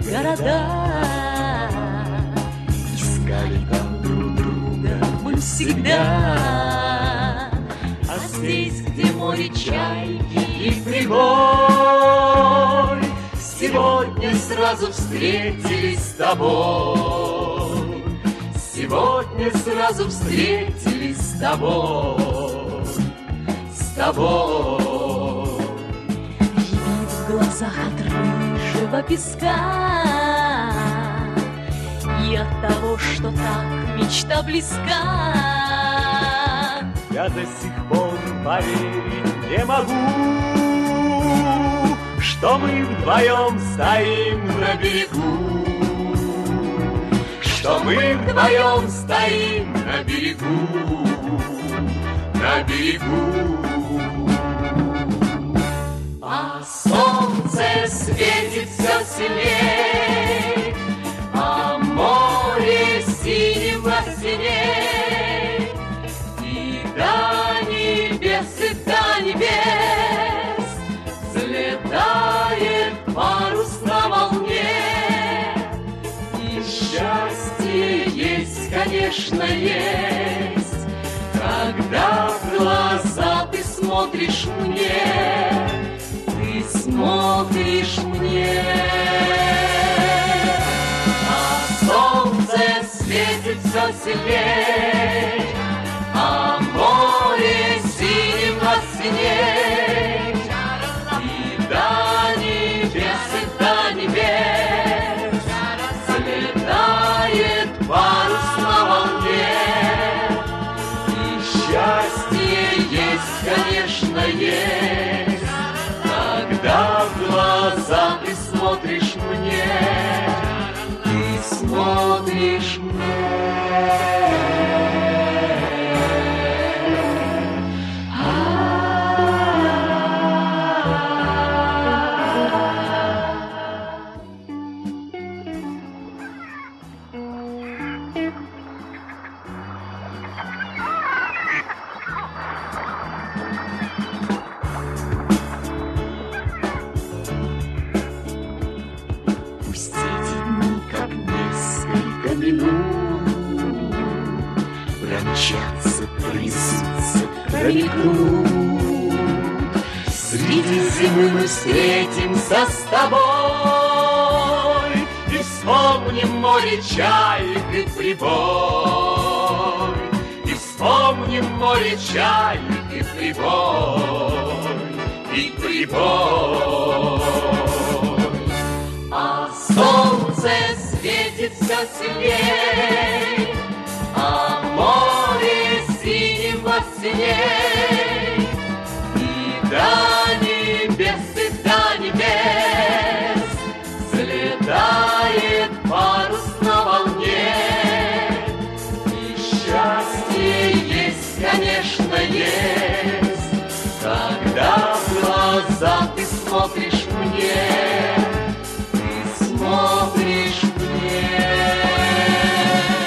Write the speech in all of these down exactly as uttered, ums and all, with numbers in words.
города. Искали там друг друга мы всегда. А здесь, где море, чайки и прибой, сегодня сразу встретились с тобой. Сегодня сразу встретились с тобой, с тобой. Вид в глазах от рыжего песка и от того, что так мечта близка. Я до сих пор поверить не могу, что мы вдвоем стоим на берегу, что мы вдвоем стоим на берегу, на берегу. А солнце светит все сильней, а море синим во синей. И до небес, и до небес взлетает парус на волне. И счастье есть, конечно, есть, когда в глаза ты смотришь мне, ты смотришь мне. А солнце светит все сильней, а море синим во синей. И до небес, и до небес взлетает парус на волне. И счастье есть, конечно, есть, когда в глаза ты смотришь мне, ты смотришь мне. Пусть эти дни, как несколько минут, промчатся, пронесутся, промелькнут. Среди зимы мы встретимся с тобой и вспомним море чаек и прибой. И вспомним море чаек и прибой, и прибой. А солнце светит все сильней, а море синим во синей. И до небес, и до небес взлетает парус на волне. И счастье есть, конечно, есть, когда в глаза ты смотришь мне, смотришь мне.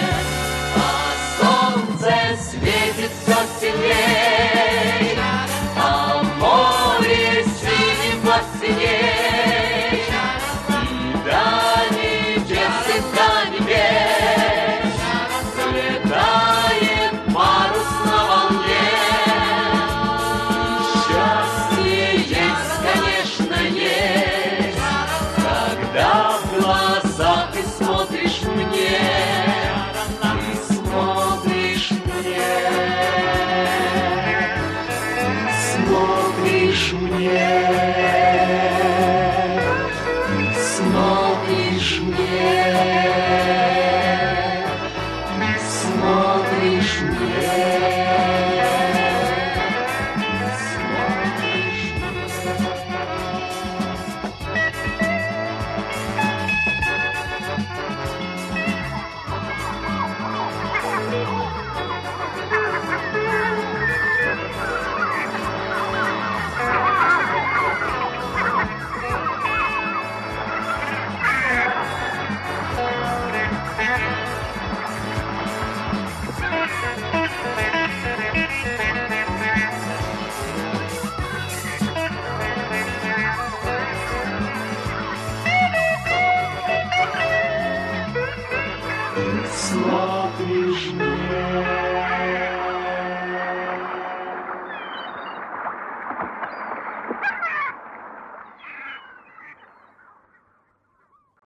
славу.